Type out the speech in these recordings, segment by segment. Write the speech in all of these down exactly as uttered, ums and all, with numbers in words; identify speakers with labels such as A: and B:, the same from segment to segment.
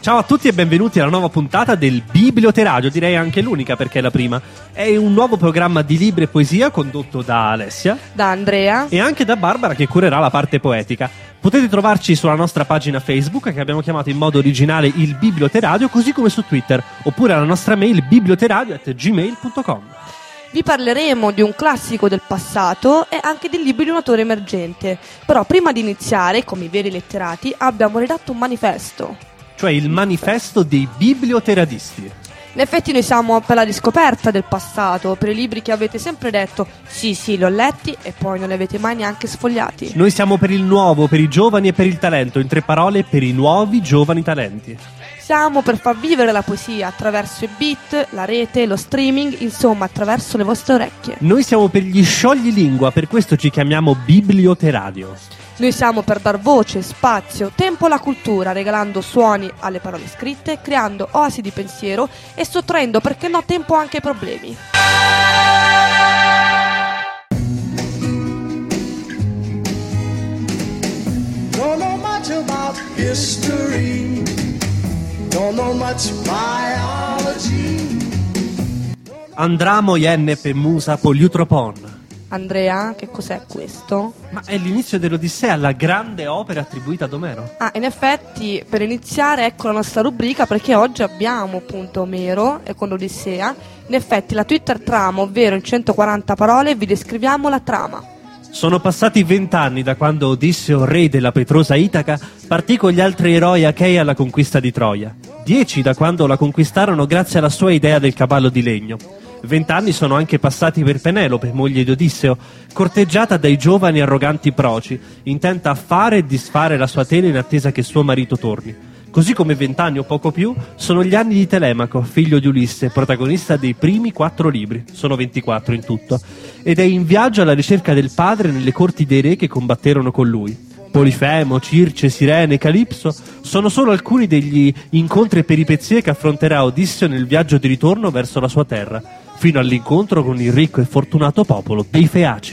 A: Ciao a tutti e benvenuti alla nuova puntata del Biblioteradio, direi anche l'unica perché è la prima. È un nuovo programma di libri e poesia condotto da Alessia,
B: da Andrea
A: e anche da Barbara, che curerà la parte poetica. Potete trovarci sulla nostra pagina Facebook, che abbiamo chiamato in modo originale il Biblioteradio, così come su Twitter, oppure alla nostra mail biblioteradio at gmail punto com.
B: Vi parleremo di un classico del passato e anche del libro di un autore emergente. Però prima di iniziare, come i veri letterati, abbiamo redatto un manifesto.
A: Cioè il manifesto dei biblioteradisti.
B: In effetti noi siamo per la riscoperta del passato, per i libri che avete sempre detto sì sì li ho letti e poi non li avete mai neanche sfogliati.
A: Noi siamo per il nuovo, per i giovani e per il talento, in tre parole per i nuovi giovani talenti.
B: Siamo per far vivere la poesia attraverso i beat, la rete, lo streaming, insomma attraverso le vostre orecchie.
A: Noi siamo per gli scioglilingua, per questo ci chiamiamo Biblioteradio.
B: Noi siamo per dar voce, spazio, tempo alla cultura, regalando suoni alle parole scritte, creando oasi di pensiero e sottraendo, perché no, tempo anche ai problemi.
C: Don't know much about history. Don't know much biology.
A: Andramo ienne musa poliutropon.
B: Andrea, che cos'è questo?
A: Ma è l'inizio dell'Odissea, la grande opera attribuita ad Omero.
B: Ah, in effetti, per iniziare, ecco la nostra rubrica, perché oggi abbiamo appunto Omero e con l'Odissea. In effetti, la Twitter trama, ovvero in centoquaranta parole, vi descriviamo la trama.
A: Sono passati vent'anni da quando Odisseo, re della Petrosa Itaca, partì con gli altri eroi achei alla conquista di Troia. Dieci da quando la conquistarono grazie alla sua idea del cavallo di legno. Vent'anni sono anche passati per Penelope, moglie di Odisseo, corteggiata dai giovani arroganti proci, intenta a fare e disfare la sua tela in attesa che suo marito torni. Così come vent'anni o poco più sono gli anni di Telemaco, figlio di Ulisse, protagonista dei primi quattro libri, sono ventiquattro in tutto, ed è in viaggio alla ricerca del padre nelle corti dei re che combatterono con lui. Polifemo, Circe, Sirene, Calipso sono solo alcuni degli incontri e peripezie che affronterà Odisseo nel viaggio di ritorno verso la sua terra, fino all'incontro con il ricco e fortunato popolo dei Feaci.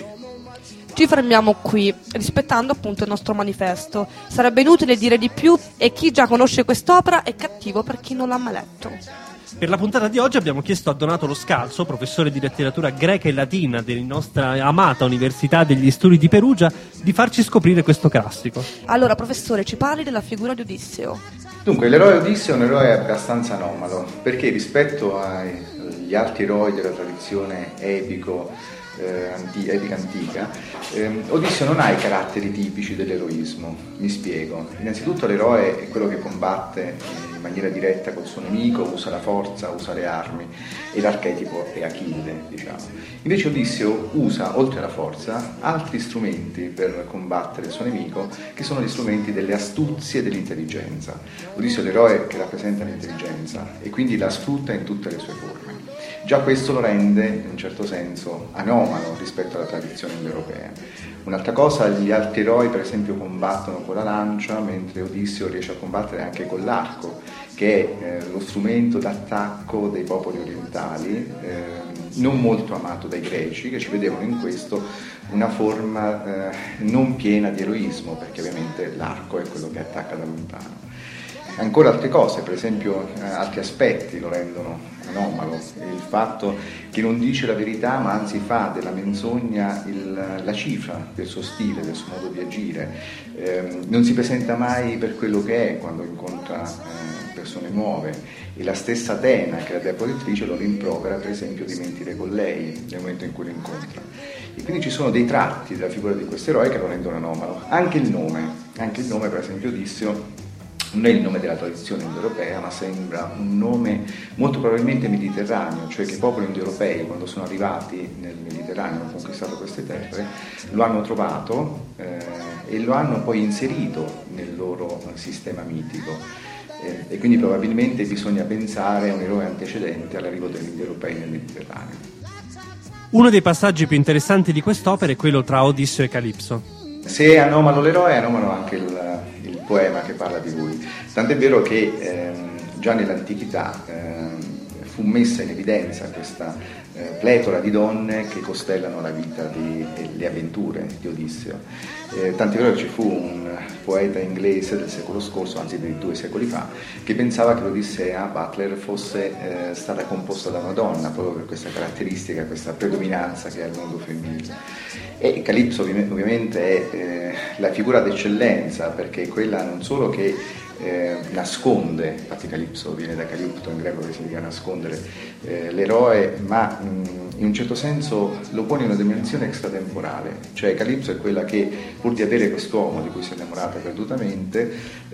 B: Ci fermiamo qui, rispettando appunto il nostro manifesto. Sarebbe inutile dire di più e chi già conosce quest'opera è cattivo per chi non l'ha mai letto.
A: Per la puntata di oggi abbiamo chiesto a Donato Lo Scalzo, professore di letteratura greca e latina della nostra amata Università degli Studi di Perugia, di farci scoprire questo classico.
B: Allora, professore, ci parli della figura di Odisseo.
D: Dunque, l'eroe Odisseo è un eroe abbastanza anomalo, perché rispetto agli altri eroi della tradizione epico Eh, anti- epica antica, eh, Odisseo non ha i caratteri tipici dell'eroismo. Mi spiego. Innanzitutto l'eroe è quello che combatte in maniera diretta col suo nemico, usa la forza, usa le armi, e l'archetipo è Achille, diciamo. Invece Odisseo usa, oltre alla forza, altri strumenti per combattere il suo nemico, che sono gli strumenti delle astuzie e dell'intelligenza. Odisseo è l'eroe che rappresenta l'intelligenza e quindi la sfrutta in tutte le sue forme. Già questo lo rende, in un certo senso, anomalo rispetto alla tradizione indoeuropea. Un'altra cosa, gli altri eroi per esempio combattono con la lancia, mentre Odisseo riesce a combattere anche con l'arco, che è eh, lo strumento d'attacco dei popoli orientali, eh, non molto amato dai greci, che ci vedevano in questo una forma eh, non piena di eroismo, perché ovviamente l'arco è quello che attacca da lontano. Ancora altre cose, per esempio eh, altri aspetti lo rendono anomalo, il fatto che non dice la verità ma anzi fa della menzogna il, la cifra del suo stile, del suo modo di agire, eh, non si presenta mai per quello che è quando incontra eh, persone nuove, e la stessa Atena, che è la dea protettrice, lo rimprovera per esempio di mentire con lei nel momento in cui lo incontra. E quindi ci sono dei tratti della figura di questo eroe che lo rendono anomalo. Anche il nome, anche il nome per esempio Odisseo non è il nome della tradizione indoeuropea, ma sembra un nome molto probabilmente mediterraneo, cioè che i popoli indoeuropei, quando sono arrivati nel Mediterraneo, hanno conquistato queste terre, lo hanno trovato eh, e lo hanno poi inserito nel loro sistema mitico. Eh, e quindi probabilmente bisogna pensare a un eroe antecedente all'arrivo degli indoeuropei nel Mediterraneo.
A: Uno dei passaggi più interessanti di quest'opera è quello tra Odisseo e Calipso.
D: Se è anomalo l'eroe, è anomalo anche il, il poema che parla di lui. Tant'è vero che ehm, già nell'antichità ehm, fu messa in evidenza questa eh, pletora di donne che costellano la vita di, e le avventure di Odisseo. Eh, tant'è vero che ci fu un poeta inglese del secolo scorso, anzi di due secoli fa, che pensava che l'Odissea, Butler, fosse eh, stata composta da una donna, proprio per questa caratteristica, questa predominanza che ha il mondo femminile. E Calipso ovviamente è eh, la figura d'eccellenza, perché è quella non solo che eh, nasconde, infatti Calipso viene da Calipto in greco che significa nascondere eh, l'eroe, ma mh, in un certo senso lo pone in una dimensione extratemporale, cioè Calipso è quella che, pur di avere quest'uomo di cui si è innamorata perdutamente,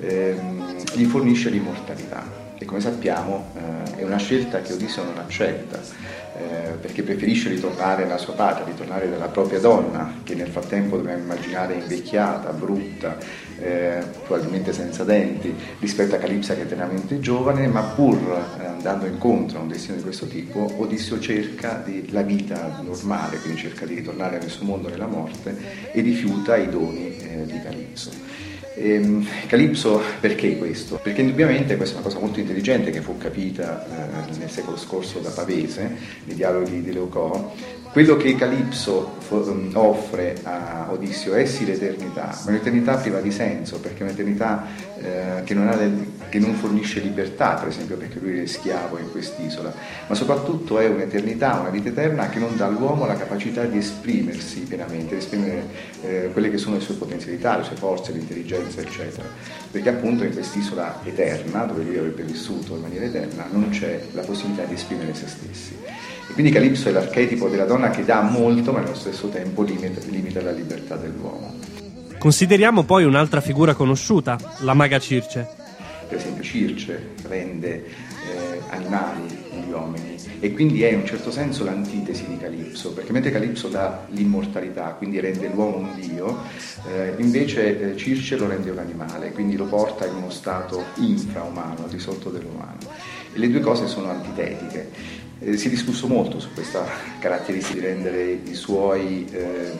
D: ehm, gli fornisce l'immortalità. E come sappiamo eh, è una scelta che Odisseo non accetta, eh, perché preferisce ritornare nella sua patria, ritornare dalla propria donna, che nel frattempo dobbiamo immaginare invecchiata, brutta, eh, probabilmente senza denti, rispetto a Calipsa che è eternamente giovane, ma pur eh, andando incontro a un destino di questo tipo, Odisseo cerca di, la vita normale, quindi cerca di ritornare nel suo mondo, nella morte, e rifiuta i doni eh, di Calipso. Ehm, Calipso, perché questo? Perché indubbiamente questa è una cosa molto intelligente che fu capita eh, nel secolo scorso da Pavese, nei dialoghi di Leucò. Quello che Calipso offre a Odisseo è sì l'eternità, ma un'eternità priva di senso, perché è un'eternità eh, che, non ha del, che non fornisce libertà, per esempio perché lui è schiavo in quest'isola, ma soprattutto è un'eternità, una vita eterna che non dà all'uomo la capacità di esprimersi pienamente, di esprimere eh, quelle che sono le sue potenzialità, le sue forze, l'intelligenza, eccetera, perché appunto in quest'isola eterna, dove lui avrebbe vissuto in maniera eterna, non c'è la possibilità di esprimere se stessi. E quindi Calipso è l'archetipo della donna che dà molto, ma allo stesso tempo limita, limita la libertà dell'uomo.
A: Consideriamo poi un'altra figura conosciuta, la maga Circe.
D: Per esempio Circe rende eh, animali gli uomini e quindi è in un certo senso l'antitesi di Calipso, perché mentre Calipso dà l'immortalità, quindi rende l'uomo un dio, eh, invece eh, Circe lo rende un animale, quindi lo porta in uno stato infraumano, al di sotto dell'umano. E le due cose sono antitetiche. Eh, si è discusso molto su questa caratteristica di rendere i suoi, eh,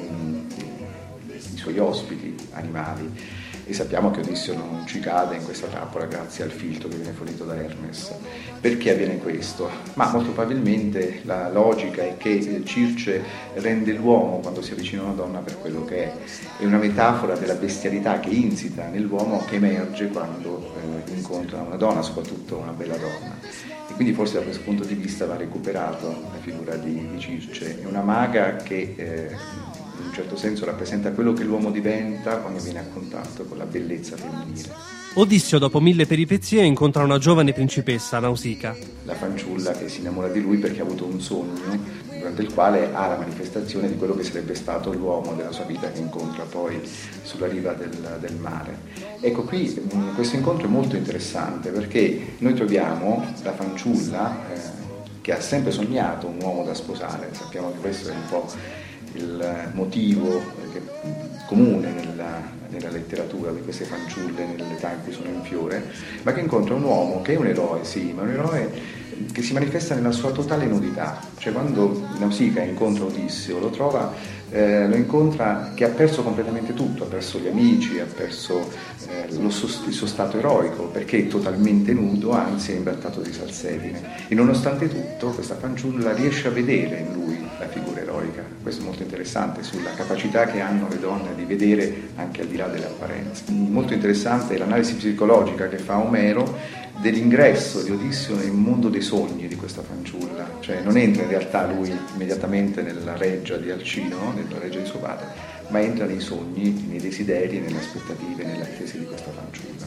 D: i suoi ospiti animali, e sappiamo che Odisseo non ci cade in questa trappola grazie al filtro che viene fornito da Hermes. Perché avviene questo? Ma molto probabilmente la logica è che Circe rende l'uomo, quando si avvicina a una donna, per quello che è. È una metafora della bestialità che insita nell'uomo, che emerge quando eh, incontra una donna, soprattutto una bella donna. E quindi forse da questo punto di vista va recuperato la figura di, di Circe. È una maga che eh, in un certo senso rappresenta quello che l'uomo diventa quando viene a contatto con la bellezza femminile.
A: Odisseo, dopo mille peripezie, incontra una giovane principessa, Nausicaa.
D: La fanciulla che si innamora di lui perché ha avuto un sogno durante il quale ha la manifestazione di quello che sarebbe stato l'uomo della sua vita, che incontra poi sulla riva del, del mare. Ecco, qui mh, questo incontro è molto interessante perché noi troviamo la fanciulla eh, che ha sempre sognato un uomo da sposare. Sappiamo che questo è un po' il motivo che, comune nella, nella letteratura di queste fanciulle nell'età in cui sono in fiore, ma che incontra un uomo che è un eroe, sì, ma un eroe che si manifesta nella sua totale nudità. Cioè quando Nausicaa incontra Odisseo lo trova, eh, lo incontra che ha perso completamente tutto, ha perso gli amici, ha perso eh, lo, il suo stato eroico, perché è totalmente nudo, anzi è imbrattato di salsedine, e nonostante tutto questa fanciulla riesce a vedere in lui la figura eroica. Questo è molto interessante sulla capacità che hanno le donne di vedere anche al di là delle apparenze. Molto interessante è l'analisi psicologica che fa Omero dell'ingresso di Odisseo nel mondo dei sogni di questa fanciulla, cioè non entra in realtà lui immediatamente nella reggia di Alcino, nella reggia di suo padre, ma entra nei sogni, nei desideri, nelle aspettative, nelle attese di questa fanciulla.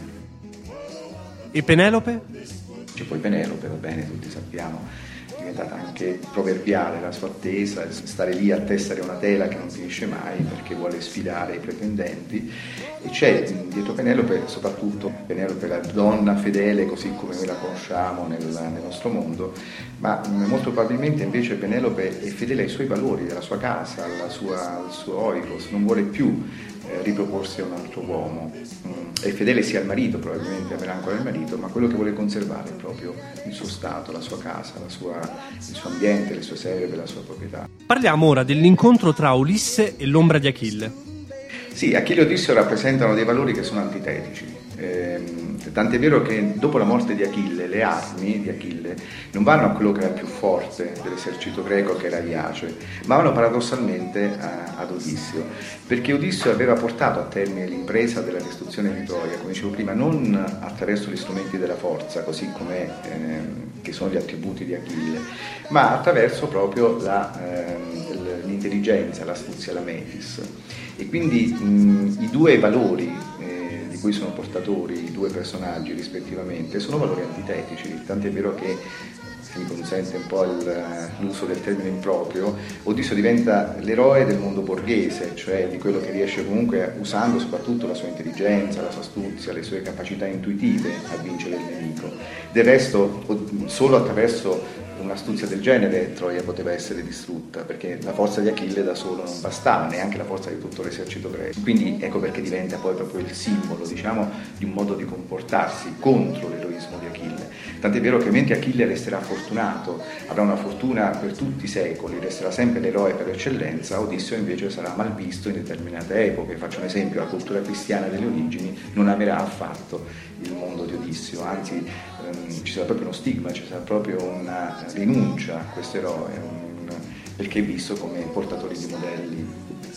A: E Penelope?
D: C'è poi Penelope, va bene, tutti sappiamo, è diventata anche proverbiale la sua attesa, stare lì a tessere una tela che non finisce mai perché vuole sfidare i pretendenti, e c'è dietro Penelope soprattutto Penelope la donna fedele così come noi la conosciamo nel, nel nostro mondo, ma molto probabilmente invece Penelope è fedele ai suoi valori, alla sua casa, alla sua, al suo oikos, non vuole più eh, riproporsi a un altro uomo. È fedele sia al marito, probabilmente avrà ancora il marito, ma quello che vuole conservare è proprio il suo stato, la sua casa, la sua, il suo ambiente, le sue serve, la sua proprietà.
A: Parliamo ora dell'incontro tra Ulisse e l'ombra di Achille.
D: Sì, Achille e Odisseo rappresentano dei valori che sono antitetici. Ehm, tant'è vero che dopo la morte di Achille, le armi di Achille non vanno a quello che era il più forte dell'esercito greco, che era Iace, ma vanno paradossalmente a, ad Odisseo, perché Odisseo aveva portato a termine l'impresa della distruzione di Troia, come dicevo prima, non attraverso gli strumenti della forza, così come ehm, che sono gli attributi di Achille, ma attraverso proprio la, ehm, l'intelligenza, l'astuzia, la metis. E quindi mh, i due valori eh, di cui sono portatori i due personaggi rispettivamente sono valori antitetici, tant'è vero che, se mi consente un po' il, l'uso del termine improprio, Odisseo diventa l'eroe del mondo borghese, cioè di quello che riesce comunque, usando soprattutto la sua intelligenza, la sua astuzia, le sue capacità intuitive, a vincere il nemico. Del resto, solo attraverso un'astuzia del genere Troia poteva essere distrutta, perché la forza di Achille da solo non bastava, neanche la forza di tutto l'esercito greco. Quindi ecco perché diventa poi proprio il simbolo, diciamo, di un modo di comportarsi contro l'eroismo di Achille. Tant'è vero che mentre Achille resterà fortunato, avrà una fortuna per tutti i secoli, resterà sempre l'eroe per eccellenza, Odisseo invece sarà malvisto in determinate epoche. Faccio un esempio: la cultura cristiana delle origini non amerà affatto il mondo di Odisseo, anzi ehm, ci sarà proprio uno stigma, ci sarà proprio una rinuncia a questo eroe, un, perché è visto come portatori di modelli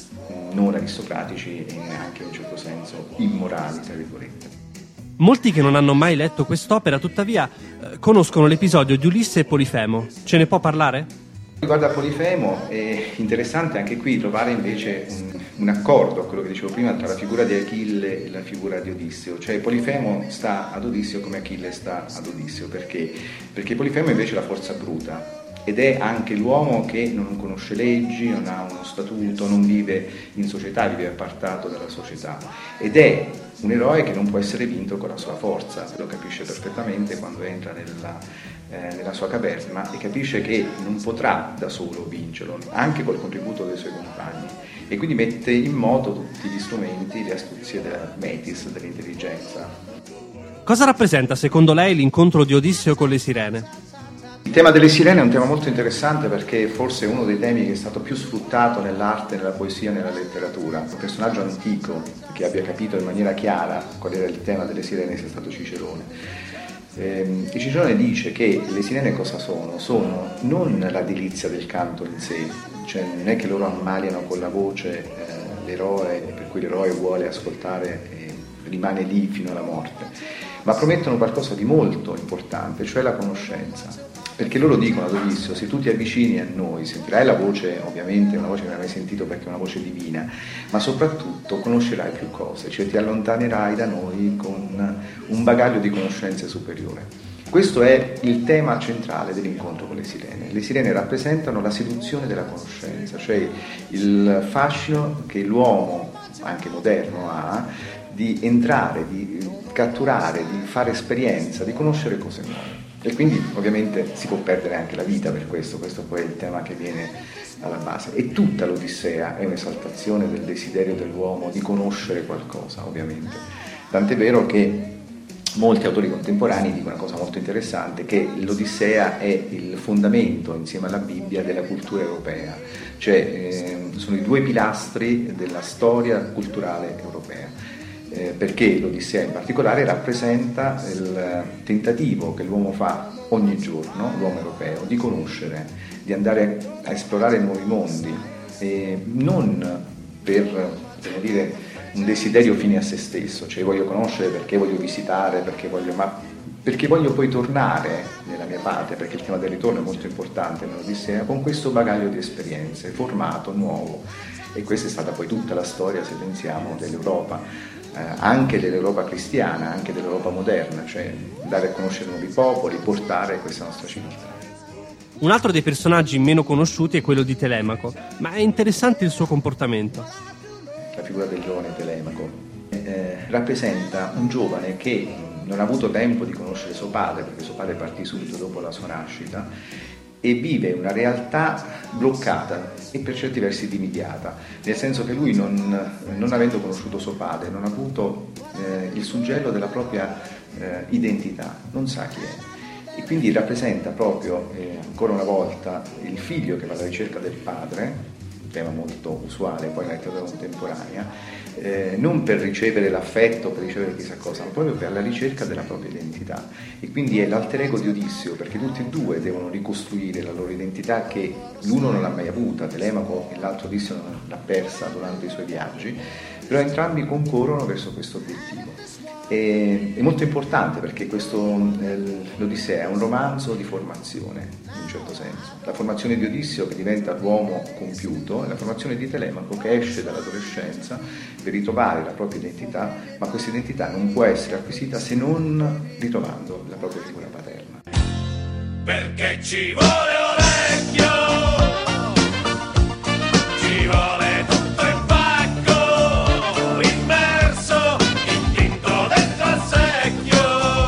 D: non aristocratici e anche in un certo senso immorali, tra virgolette.
A: Molti che non hanno mai letto quest'opera, tuttavia, eh, conoscono l'episodio di Ulisse e Polifemo. Ce ne può parlare?
D: Riguardo a Polifemo è interessante anche qui trovare invece un, un accordo a quello che dicevo prima tra la figura di Achille e la figura di Odisseo, cioè Polifemo sta ad Odisseo come Achille sta ad Odisseo. Perché? Perché Polifemo invece è la forza bruta ed è anche l'uomo che non conosce leggi, non ha uno statuto, non vive in società, vive appartato dalla società, ed è un eroe che non può essere vinto con la sua forza. Lo capisce perfettamente quando entra nella, eh, nella sua caverna e capisce che non potrà da solo vincerlo, anche col contributo dei suoi compagni, e quindi mette in moto tutti gli strumenti, le astuzie della metis, dell'intelligenza.
A: Cosa rappresenta secondo lei l'incontro di Odisseo con le sirene?
D: Il tema delle sirene è un tema molto interessante perché forse è uno dei temi che è stato più sfruttato nell'arte, nella poesia, nella letteratura. Un personaggio antico che abbia capito in maniera chiara qual era il tema delle sirene sia stato Cicerone. Eh, e Cicerone dice che le sirene cosa sono? Sono non la delizia del canto in sé, cioè non è che loro ammaliano con la voce eh, l'eroe, per cui l'eroe vuole ascoltare e rimane lì fino alla morte, ma promettono qualcosa di molto importante, cioè la conoscenza. Perché loro dicono ad Odisseo: se tu ti avvicini a noi sentirai la voce, ovviamente una voce che non hai mai sentito perché è una voce divina, ma soprattutto conoscerai più cose, cioè ti allontanerai da noi con un bagaglio di conoscenze superiore. Questo è il tema centrale dell'incontro con le sirene. Le sirene rappresentano la seduzione della conoscenza, cioè il fascino che l'uomo, anche moderno, ha di entrare, di catturare, di fare esperienza, di conoscere cose nuove. E quindi ovviamente si può perdere anche la vita per questo, questo poi è il tema che viene alla base. E tutta l'Odissea è un'esaltazione del desiderio dell'uomo di conoscere qualcosa, ovviamente. Tant'è vero che molti autori contemporanei dicono una cosa molto interessante, che l'Odissea è il fondamento, insieme alla Bibbia, della cultura europea, cioè eh, sono i due pilastri della storia culturale europea. Eh, perché l'Odissea in particolare rappresenta il tentativo che l'uomo fa ogni giorno, l'uomo europeo, di conoscere, di andare a esplorare nuovi mondi, e non per, devo dire, un desiderio fine a se stesso, cioè voglio conoscere perché voglio visitare, perché voglio, ma perché voglio poi tornare nella mia patria, perché il tema del ritorno è molto importante nell'Odissea, con questo bagaglio di esperienze, formato, nuovo. E questa è stata poi tutta la storia, se pensiamo, dell'Europa. Eh, anche dell'Europa cristiana, anche dell'Europa moderna, cioè dare a conoscere nuovi popoli, portare questa nostra civiltà.
A: Un altro dei personaggi meno conosciuti è quello di Telemaco, ma è interessante il suo comportamento.
D: La figura del giovane Telemaco eh, rappresenta un giovane che non ha avuto tempo di conoscere suo padre, perché suo padre partì subito dopo la sua nascita, e vive una realtà bloccata e per certi versi dimidiata, nel senso che lui, non, non avendo conosciuto suo padre, non ha avuto eh, il suggello della propria eh, identità, non sa chi è, e quindi rappresenta proprio eh, ancora una volta il figlio che va alla ricerca del padre, tema molto usuale poi nella letteratura contemporanea, eh, non per ricevere l'affetto, per ricevere chissà cosa, ma proprio per la ricerca della propria identità. E quindi è l'alter ego di Odisseo, perché tutti e due devono ricostruire la loro identità che l'uno non l'ha mai avuta, Telemaco e l'altro Odisseo non l'ha persa durante i suoi viaggi, però entrambi concorrono verso questo obiettivo. E, è molto importante perché questo, eh, l'Odissea è un romanzo di formazione, in un certo senso. La formazione di Odisseo che diventa l'uomo compiuto e la formazione di Telemaco che esce dall'adolescenza per ritrovare la propria identità, ma questa identità non può essere acquisita se non ritrovando la propria figura paterna.
E: Perché ci vuole orecchio, ci vuole tutto in pacco, immerso in tinto dentro al secchio.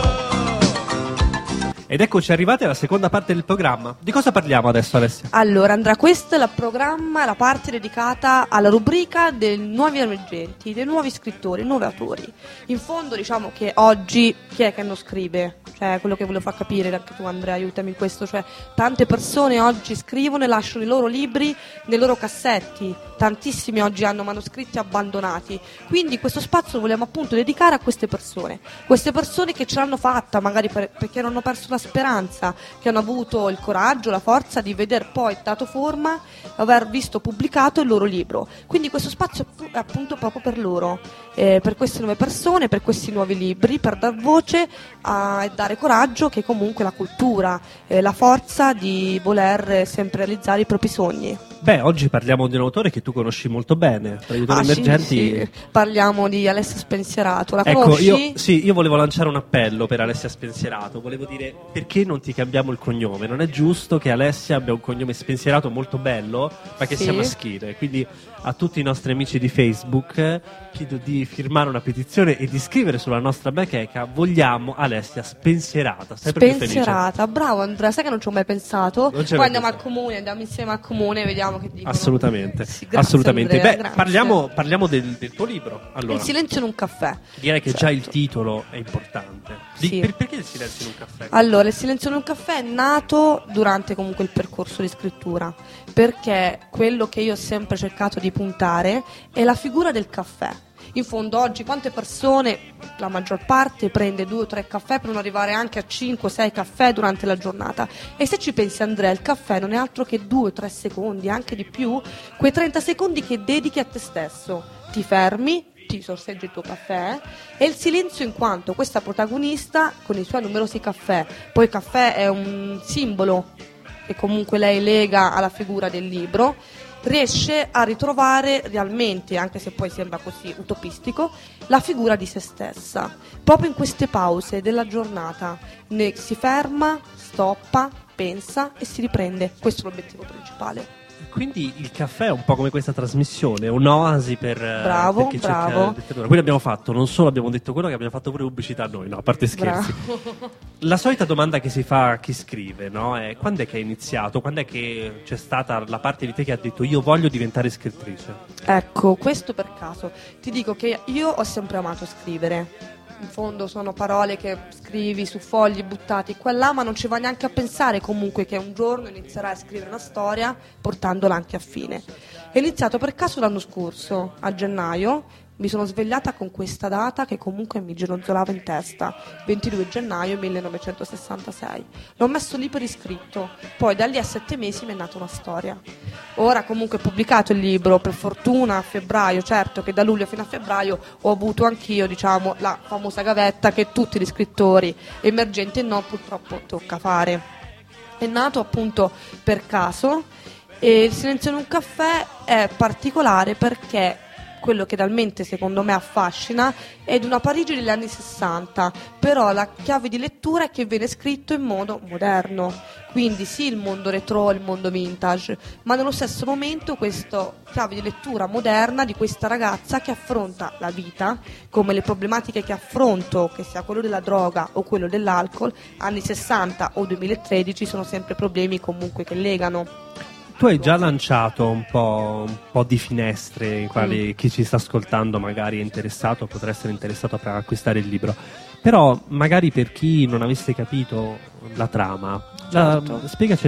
A: Ed eccoci arrivati alla seconda parte del programma. Di cosa parliamo adesso, Alessia?
B: Allora, Andrea, questo è il programma, la parte dedicata alla rubrica dei nuovi emergenti, dei nuovi scrittori, nuovi autori. In fondo diciamo che oggi chi è che non scrive? Cioè, quello che volevo far capire anche tu, Andrea, aiutami in questo, cioè tante persone oggi scrivono e lasciano i loro libri nei loro cassetti, tantissimi oggi hanno manoscritti abbandonati, quindi questo spazio lo vogliamo appunto dedicare a queste persone, queste persone che ce l'hanno fatta magari per, perché non hanno perso la speranza, che hanno avuto il coraggio, la forza di veder poi dato forma, aver visto pubblicato il loro libro, quindi questo spazio è appunto proprio per loro, eh, per queste nuove persone, per questi nuovi libri, per dar voce a, e dare coraggio che comunque la cultura, eh, la forza di voler sempre realizzare i propri sogni.
A: Beh, oggi parliamo di un autore che tu conosci molto bene, tra gli autori
B: Ah,
A: emergenti.
B: sì, sì. Parliamo di Alessia Spensierato, la
A: Ecco,
B: conosci?
A: io, sì, io volevo lanciare un appello per Alessia Spensierato, volevo dire perché non ti cambiamo il cognome, non è giusto che Alessia abbia un cognome Spensierato molto bello, ma che
B: Sì.
A: sia maschile, quindi a tutti i nostri amici di Facebook chiedo di firmare una petizione e di scrivere sulla nostra bacheca vogliamo Alessia Spensierata, sempre più felice.
B: Spensierata, bravo Andrea, sai che non ci ho mai pensato.
A: Non ci
B: Poi
A: mai
B: andiamo al
A: pensato.
B: comune, andiamo insieme al comune e vediamo che dicono.
A: Assolutamente,
B: Sì, grazie,
A: assolutamente.
B: Andrea,
A: Beh,
B: grazie.
A: parliamo, parliamo del, del tuo libro. Allora,
B: Il silenzio in un caffè.
A: direi che
B: Certo.
A: già il titolo è importante. Di-
B: Sì.
A: per- perché il silenzio in un caffè?
B: Allora, il silenzio in un caffè è nato durante comunque il percorso di scrittura, perché quello che io ho sempre cercato di puntare è la figura del caffè. In fondo oggi quante persone, la maggior parte, prende due o tre caffè per non arrivare anche a cinque o sei caffè durante la giornata. E se ci pensi, Andrea, il caffè non è altro che due o tre secondi, anche di più, quei trenta secondi che dedichi a te stesso. Ti fermi, ti sorseggi il tuo caffè e il silenzio in quanto questa protagonista con i suoi numerosi caffè, poi il caffè è un simbolo che comunque lei lega alla figura del libro, riesce a ritrovare realmente, anche se poi sembra così utopistico, la figura di se stessa. Proprio in queste pause della giornata ne si ferma, stoppa, pensa e si riprende. Questo è l'obiettivo principale.
A: Quindi il caffè è un po' come questa trasmissione, un'oasi per,
B: Bravo,
A: per chi
B: bravo.
A: cerca letteratura. Quindi abbiamo fatto, non solo abbiamo detto quello, che abbiamo fatto pure pubblicità a noi, no? A parte scherzi.
B: Bravo.
A: La solita domanda che si fa a chi scrive, no? È quando è che hai iniziato? Quando è che c'è stata la parte di te che ha detto io voglio diventare scrittrice?
B: Ecco, questo per caso. Ti dico che io ho sempre amato scrivere. In fondo sono parole che scrivi su fogli buttati qua e là, ma non ci va neanche a pensare comunque che un giorno inizierai a scrivere una storia portandola anche a fine. È iniziato per caso l'anno scorso, a gennaio. Mi sono svegliata con questa data che comunque mi gironzolava in testa, ventidue gennaio millenovecentosessantasei. L'ho messo lì per iscritto, poi da lì a sette mesi mi è nata una storia. Ora comunque ho pubblicato il libro, per fortuna a febbraio, certo che da luglio fino a febbraio ho avuto anch'io, diciamo, la famosa gavetta che tutti gli scrittori emergenti e no purtroppo tocca fare. È nato appunto per caso e il silenzio in un caffè è particolare perché quello che realmente secondo me affascina è di una Parigi degli anni sessanta, però la chiave di lettura è che viene scritto in modo moderno, quindi sì il mondo retro, il mondo vintage, ma nello stesso momento questa chiave di lettura moderna di questa ragazza che affronta la vita, come le problematiche che affronto, che sia quello della droga o quello dell'alcol, anni sessanta o duemilatredici sono sempre problemi comunque che legano.
A: Tu hai già lanciato un po', un po' di finestre in quali
B: Mm.
A: chi ci sta ascoltando magari è interessato, potrà essere interessato a acquistare il libro. Però magari per chi non avesse capito la trama,
B: Certo.
A: la, spiegacela in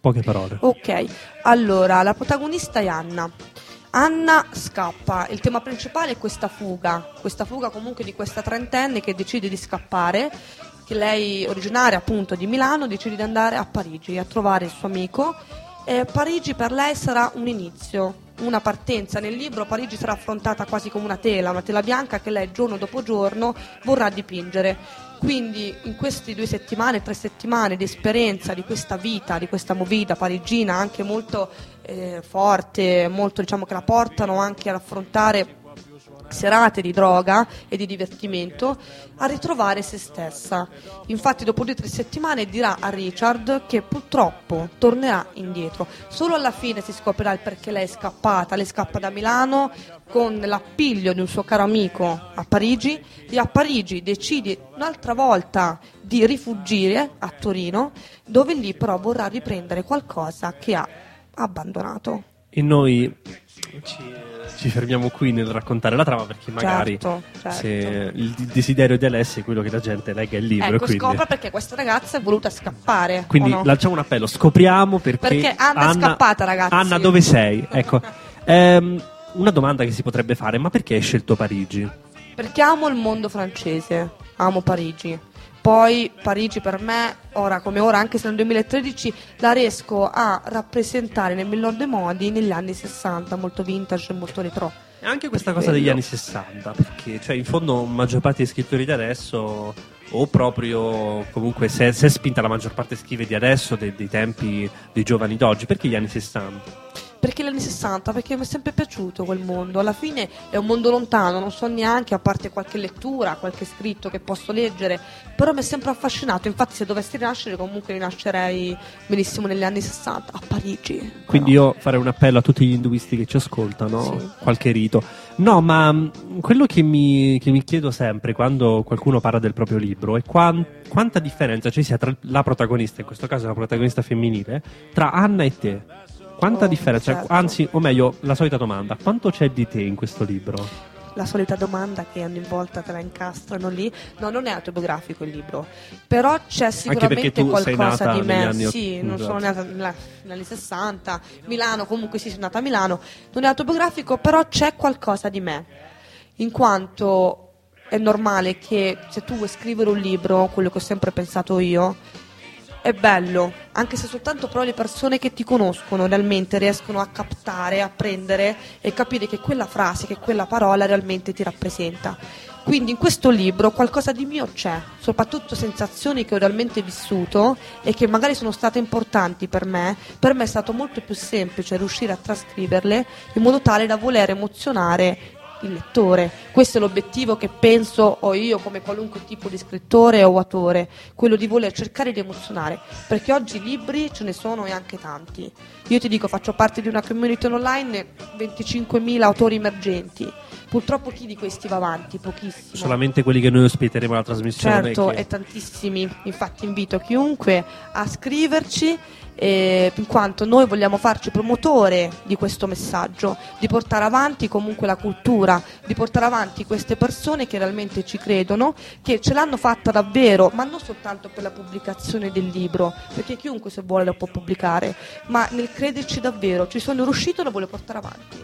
A: poche parole.
B: Ok, allora la protagonista è Anna. Anna scappa, il tema principale è questa fuga, questa fuga comunque di questa trentenne che decide di scappare, che lei, originaria appunto di Milano, decide di andare a Parigi a trovare il suo amico. E Parigi per lei sarà un inizio, una partenza. Nel libro Parigi sarà affrontata quasi come una tela, una tela bianca che lei giorno dopo giorno vorrà dipingere. Quindi in queste due settimane, tre settimane di esperienza di questa vita, di questa movida parigina anche molto eh, forte, molto diciamo che la portano anche ad affrontare serate di droga e di divertimento, a ritrovare se stessa. Infatti dopo due o tre settimane dirà a Richard che purtroppo tornerà indietro. Solo alla fine si scoprirà il perché lei è scappata. Lei scappa da Milano con l'appiglio di un suo caro amico a Parigi, e a Parigi decide un'altra volta di rifugire a Torino, dove lì però vorrà riprendere qualcosa che ha abbandonato.
A: E noi ci, ci fermiamo qui nel raccontare la trama, perché magari
B: Certo, certo.
A: se il desiderio di Alessia è quello che la gente legga il libro.
B: Ecco,
A: quindi,
B: scopra perché questa ragazza è voluta scappare.
A: quindi
B: o no?
A: lanciamo un appello, scopriamo perché,
B: Perché Anna è scappata, ragazzi.
A: Anna, dove sei? Ecco, ehm, una domanda che si potrebbe fare: ma perché hai scelto Parigi?
B: Perché amo il mondo francese, amo Parigi. Poi Parigi per me, ora come ora, anche se nel duemilatredici la riesco a rappresentare nel miglior dei modi negli anni sessanta, molto vintage, molto retro.
A: E anche questa cosa degli
B: Bello.
A: anni sessanta, perché cioè in fondo maggior parte dei scrittori di adesso, o proprio comunque se, se è spinta la maggior parte scrive di adesso, dei, dei tempi dei giovani d'oggi. Perché gli anni sessanta?
B: Perché gli anni sessanta? Perché mi è sempre piaciuto quel mondo. Alla fine è un mondo lontano, non so neanche, a parte qualche lettura, qualche scritto che posso leggere, però mi è sempre affascinato. Infatti se dovessi rinascere comunque rinascerei benissimo negli anni sessanta, a Parigi.
A: Quindi
B: però.
A: io farei un appello a tutti gli induisti che ci ascoltano,
B: Sì.
A: qualche rito. No, ma mh, quello che mi, che mi chiedo sempre quando qualcuno parla del proprio libro è quan- quanta differenza ci sia tra la protagonista, in questo caso la protagonista femminile, tra Anna e te. Quanta
B: Oh,
A: differenza?
B: certo.
A: Anzi, o meglio, la solita domanda: quanto c'è di te in questo libro?
B: La solita domanda che ogni volta te la incastrano lì. No, non è autobiografico il libro, però c'è sicuramente
A: tu sei
B: qualcosa
A: nata
B: di
A: negli
B: me.
A: anni
B: Sì,
A: ott-
B: non sono nata nella- negli anni sessanta, Milano, comunque sì, sono nata a Milano. Non è autobiografico, però c'è qualcosa di me, in quanto è normale che se tu vuoi scrivere un libro, quello che ho sempre pensato io, è bello, anche se soltanto però le persone che ti conoscono realmente riescono a captare, a prendere e capire che quella frase, che quella parola realmente ti rappresenta. Quindi in questo libro qualcosa di mio c'è, soprattutto sensazioni che ho realmente vissuto e che magari sono state importanti per me. Per me è stato molto più semplice riuscire a trascriverle in modo tale da voler emozionare il lettore. Questo è l'obiettivo che penso ho io come qualunque tipo di scrittore o autore, quello di voler cercare di emozionare, perché oggi libri ce ne sono e anche tanti. Io ti dico, faccio parte di una community online, venticinquemila autori emergenti. Purtroppo chi di questi va avanti? Pochissimo.
A: Solamente quelli che noi ospiteremo alla trasmissione.
B: Certo,
A: che-
B: e tantissimi. Infatti invito chiunque a scriverci, eh, in quanto noi vogliamo farci promotore di questo messaggio, di portare avanti comunque la cultura, di portare avanti queste persone che realmente ci credono, che ce l'hanno fatta davvero, ma non soltanto per la pubblicazione del libro, perché chiunque se vuole lo può pubblicare, ma nel crederci davvero, ci sono riuscito e lo voglio portare avanti.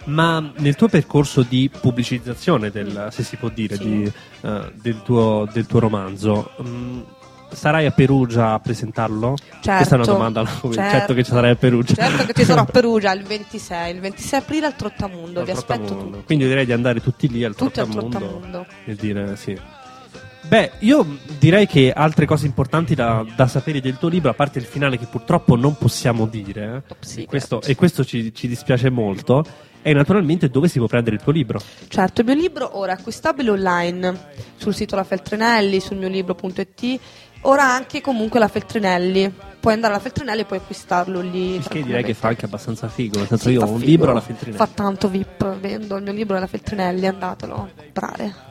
A: Ma nel tuo percorso di pubblicizzazione, del, se si può dire,
B: Sì.
A: di, eh, del, tuo, del tuo romanzo, mh, sarai a Perugia a presentarlo?
B: Certo,
A: Questa è una domanda, no? certo,
B: certo.
A: che ci sarai a Perugia.
B: Certo che ci sarò a Perugia il ventisei, il ventisei aprile al Trottamundo,
A: Al
B: vi aspetto
A: Trottamundo.
B: tutti.
A: Quindi direi di andare tutti lì al
B: Tutti al
A: Trottamundo
B: Trottamundo.
A: e dire sì. Beh, io direi che altre cose importanti da, da sapere del tuo libro, a parte il finale che purtroppo non possiamo dire,
B: Top
A: eh,
B: secret.
A: e questo, e questo ci, ci dispiace molto, è naturalmente dove si può prendere il tuo libro.
B: Certo, il mio libro ora è acquistabile online sul sito La Feltrinelli, sul mio libro punto it, ora anche comunque La Feltrinelli. Puoi andare alla Feltrinelli e puoi acquistarlo lì.
A: Il che direi che fa anche abbastanza figo, nel senso
B: Sì,
A: io
B: fa
A: ho un
B: figo.
A: libro alla Feltrinelli.
B: Fa tanto V I P, vendo il mio libro alla Feltrinelli, andatelo a comprare.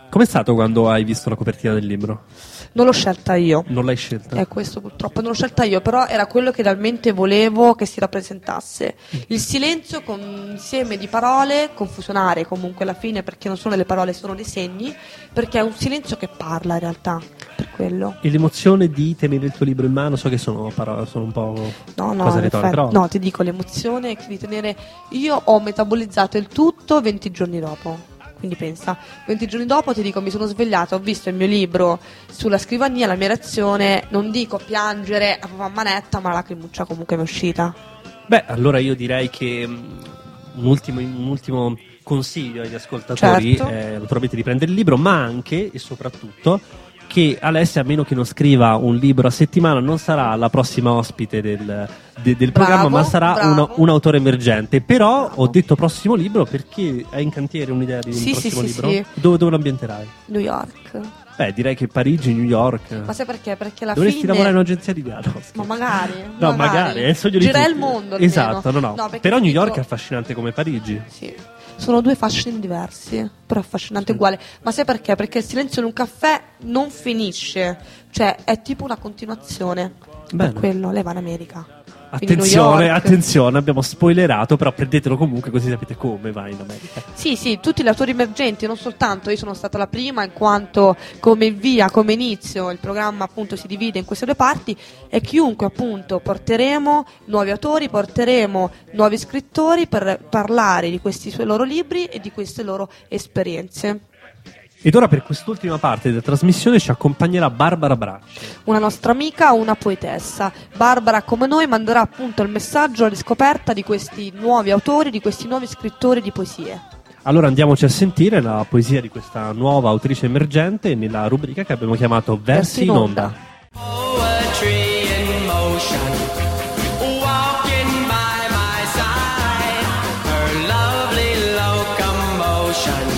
A: Com'è stato quando hai visto la copertina del libro?
B: Non l'ho scelta io.
A: Non l'hai scelta?
B: È questo purtroppo, non l'ho scelta io, però era quello che realmente volevo che si rappresentasse. Il silenzio con un insieme di parole, confusionarie comunque alla fine, perché non sono delle parole, sono dei segni, perché è un silenzio che parla in realtà, per quello.
A: E l'emozione di tenere il tuo libro in mano, so che sono parole, sono un po'
B: No, no,
A: cose
B: in
A: retoriche,
B: effetti-
A: però
B: no, ti dico l'emozione di tenere. Io ho metabolizzato il tutto venti giorni dopo. Quindi pensa, venti giorni dopo ti dico, mi sono svegliata, ho visto il mio libro sulla scrivania, la mia reazione, non dico piangere a papà manetta, ma la lacrimuccia comunque mi è uscita.
A: Beh, allora io direi che mh, un ultimo, un ultimo consiglio agli ascoltatori
B: Certo.
A: è naturalmente di prendere il libro, ma anche e soprattutto che Alessia, a meno che non scriva un libro a settimana, non sarà la prossima ospite del, de- del
B: Bravo,
A: programma, ma sarà
B: bravo.
A: uno- un autore emergente. Però
B: Bravo.
A: ho detto prossimo libro perché hai in cantiere un'idea di un
B: Sì, sì,
A: prossimo
B: sì,
A: libro?
B: sì.
A: Dove, dove lo ambienterai?
B: New York.
A: Beh, direi che Parigi, New York.
B: Ma sai perché? Perché alla
A: Dovresti
B: fine.
A: lavorare in un'agenzia di viaggio.
B: Ma magari.
A: No, magari, è il sogno di
B: Girare
A: tutti.
B: il mondo. almeno.
A: Esatto, no, no.
B: perché
A: Però
B: ti
A: New
B: dico-
A: York è affascinante come Parigi.
B: Sì. Sono due fascini diversi, però affascinante uguale. Ma sai perché? Perché il silenzio in un caffè non finisce, cioè è tipo una continuazione.
A: Bene.
B: Per quello, lei va in America. Quindi New
A: Attenzione,
B: York.
A: attenzione, abbiamo spoilerato, però prendetelo comunque così sapete come va in America.
B: Sì, sì, tutti gli autori emergenti, non soltanto, io sono stata la prima in quanto come via, come inizio, il programma appunto si divide in queste due parti e chiunque appunto porteremo nuovi autori, porteremo nuovi scrittori per parlare di questi suoi loro libri e di queste loro esperienze.
A: Ed ora per quest'ultima parte della trasmissione ci accompagnerà Barbara Bracci.
B: Una nostra amica, una poetessa. Barbara, come noi, manderà appunto il messaggio alla riscoperta di questi nuovi autori, di questi nuovi scrittori di poesie.
A: Allora andiamoci a sentire la poesia di questa nuova autrice emergente nella rubrica che abbiamo chiamato Versi in Onda.
F: Poetry in motion, walking by my side. Her lovely locomotion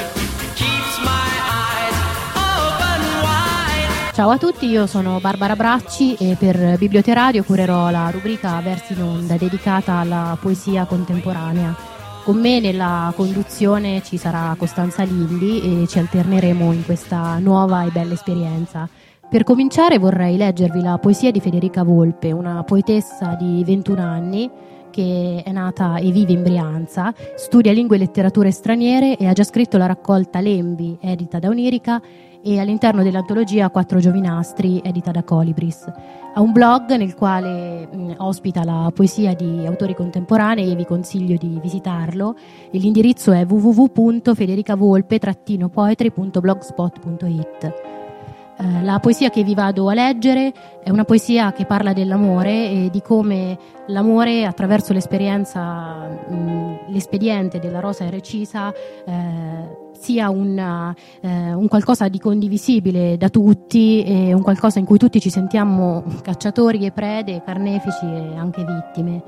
F: keeps my eyes open wide.
G: Ciao a tutti, io sono Barbara Bracci e per Biblioteradio curerò la rubrica Versi in Onda dedicata alla poesia contemporanea. Con me nella conduzione ci sarà Costanza Lilli e ci alterneremo in questa nuova e bella esperienza. Per cominciare vorrei leggervi la poesia di Federica Volpe, una poetessa di ventuno anni che è nata e vive in Brianza, studia lingue e letterature straniere e ha già scritto la raccolta Lembi, edita da Onirica, e all'interno dell'antologia Quattro Giovinastri, edita da Colibris. Ha un blog nel quale mh, ospita la poesia di autori contemporanei e vi consiglio di visitarlo. E l'indirizzo è w w w punto federicavolpe trattino poetry punto blogspot punto it. Eh, la poesia che vi vado a leggere è una poesia che parla dell'amore e di come l'amore attraverso l'esperienza, mh, l'espediente della rosa e recisa eh, sia un, eh, un qualcosa di condivisibile da tutti e un qualcosa in cui tutti ci sentiamo cacciatori e prede, carnefici e anche vittime.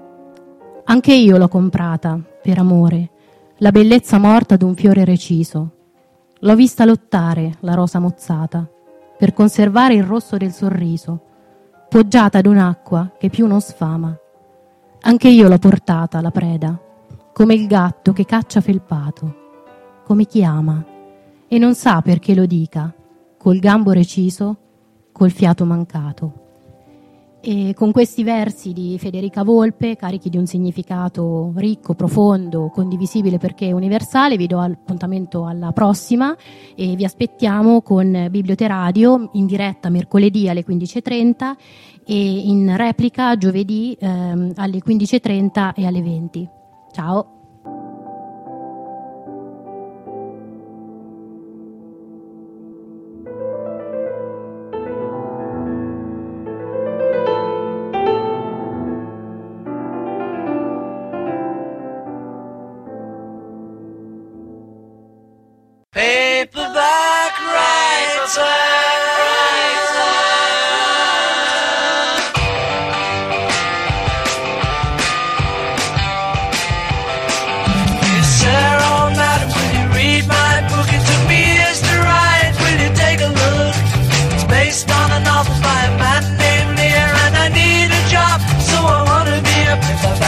G: Anche io l'ho comprata per amore, la bellezza morta d'un fiore reciso. L'ho vista lottare, la rosa mozzata, per conservare il rosso del sorriso, poggiata ad un'acqua che più non sfama. Anche io l'ho portata, la preda, come il gatto che caccia felpato, come chi ama e non sa perché lo dica, col gambo reciso, col fiato mancato. E con questi versi di Federica Volpe, carichi di un significato ricco, profondo, condivisibile perché universale, vi do appuntamento alla prossima e vi aspettiamo con Biblioteradio in diretta mercoledì alle quindici e trenta e in replica giovedì ehm, alle quindici e trenta e alle venti. Ciao!
F: Paperback writer. Sir or madam, will you read my book? It took me years to write. Will you take a look? It's based on a novel by a man named Lear, and I need a job, so I wanna be a paperback